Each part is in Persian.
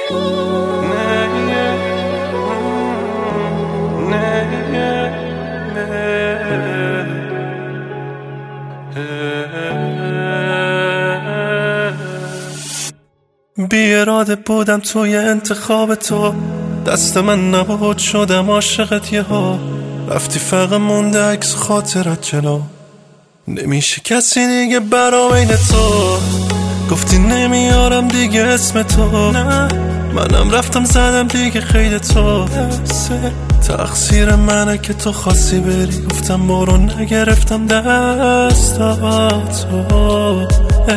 بی اراده بودم توی انتخاب تو، دست من نبود شدم عاشقت یهو. رفتی فقط مونده عکس خاطرت جلو، نمیشه کسی دیگه برا بین تو. گفتی نمیارم دیگه اسم تو، نه منم رفتم زدم دیگه خیلی تو. تقصیر منه که تو خواستی بری، گفتم برو نگرفتم دستاتو،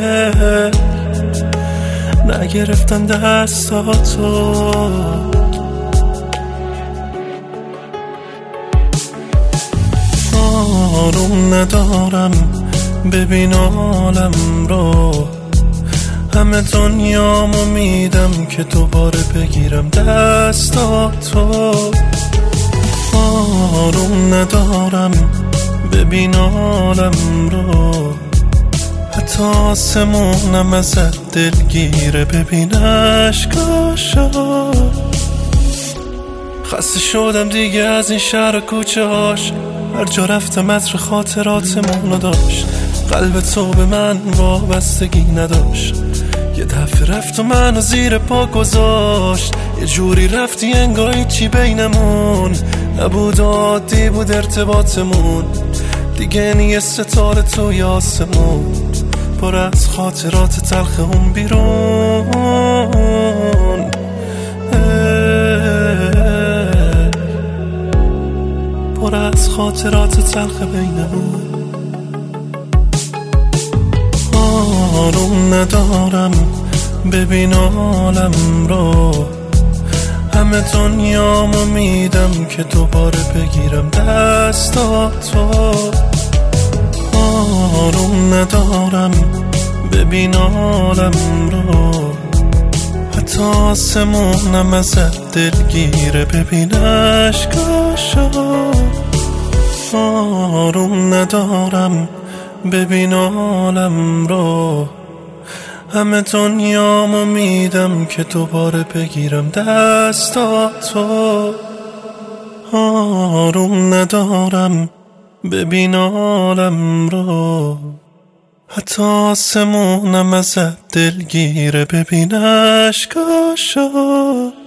نگرفتم دستاتو. آروم ندارم ببین عالم رو، همه دنیامو میدم که دوباره بگیرم دستاتو. آروم ندارم ببین عالم رو، حتی آسمونم ازت دلگیره ببین عشقاشو. خسته شدم دیگه از این شهر و کوچه هاش، هر جا رفتم عطر خاطراتمونو داشت. قلب تو به من وابستگی نداشت، یه دفعه رفت و منو زیر پا گذاشت. یه جوری رفتی انگار چی بینمون نبود، عادی بود ارتباطمون. دیگه نیه ستاره توی آسمون، پر از خاطرات تلخ اون بیرون. پر از خاطرات تلخ بینمون. آروم ندارم ببین عالم رو، همه دنیامو میدم که دوباره بگیرم دستاتو. آروم ندارم ببین عالم رو، حتی آسمونم ازت دلگیره ببین عشقاشو. آروم ندارم ببین عالم رو، همه دنیامو میدم که دوباره بگیرم دستاتو. آروم ندارم ببین عالم رو، حتی آسمونم ازت دلگیره ببین عشقاشو.